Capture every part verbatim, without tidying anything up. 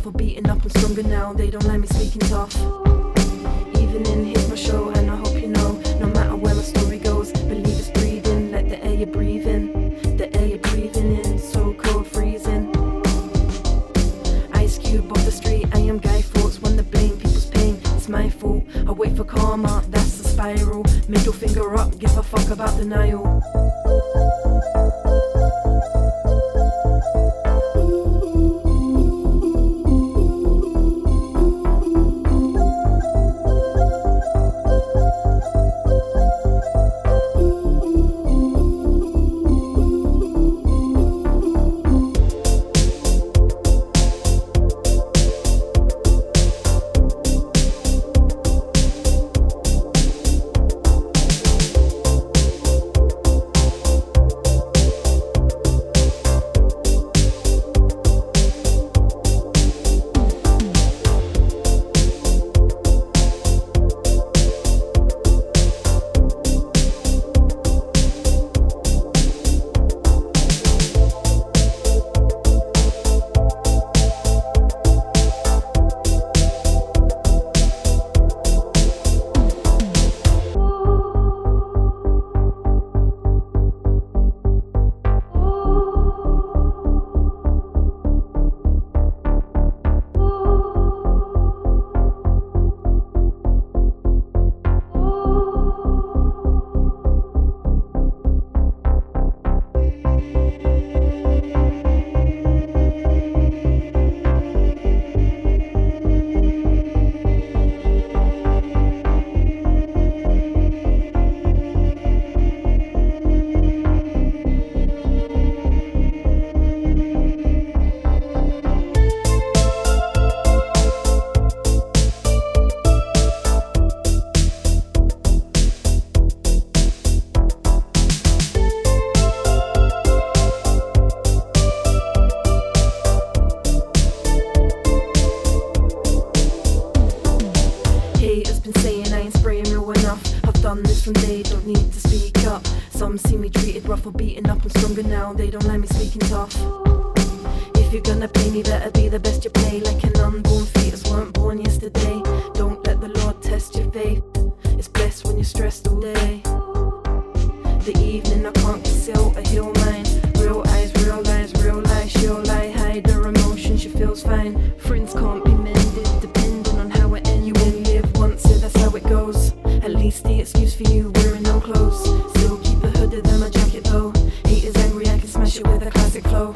rough or beaten up, I'm stronger now, they don't let me speaking tough. Even in Here's My Show, and I hope you know, no matter where my story goes, believe it's breathing, like the air you're breathing, the air you're breathing in, so cold, freezing. Ice Cube off the street, I am Guy Fawkes, when the blame people's pain, it's my fault. I wait for karma, that's the spiral. Middle finger up, give a fuck about denial. From they don't need to speak up. Some see me treated rough or beaten up, I'm stronger now, they don't let me speaking tough. If you're gonna play me, better be the best you play, like an unborn fetus weren't born yesterday. Don't let the Lord test your faith, it's blessed when you're stressed all day. The evening I can't conceal a heal mind, real eyes, real lies, real lies, she'll lie, hide her emotion, she feels fine. Friends can't be mended, depending on how it ends. You only live once, so that's how it goes. At least the excuse for you wearing no clothes. Still keep a hooded than my jacket though. Hate is angry, I can smash it with a classic flow.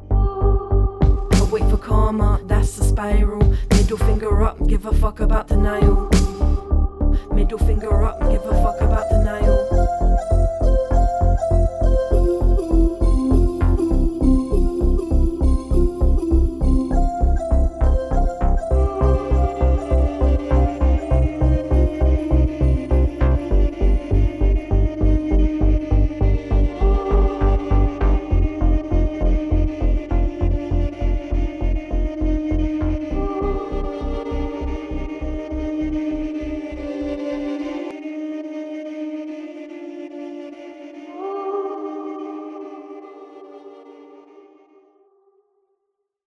I wait for karma, that's the spiral. Middle finger up, give a fuck about denial. Middle finger up, give a fuck about denial.